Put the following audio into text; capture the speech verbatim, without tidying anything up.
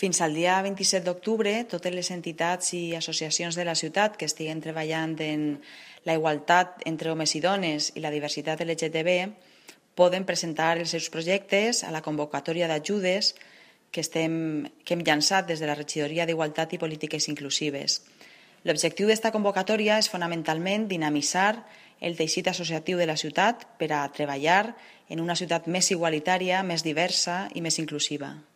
Fins al dia vint-i-set d'octubre, totes les entitats i associacions de la ciutat que estiguen treballant en la igualtat entre homes i dones i la diversitat L G T B poden presentar els seus projectes a la convocatòria d'ajudes que, estem, que hem llançat des de la Regidoria d'Igualtat i Polítiques Inclusives. L'objectiu d'esta convocatòria és fonamentalment dinamitzar el teixit associatiu de la ciutat per a treballar en una ciutat més igualitària, més diversa i més inclusiva.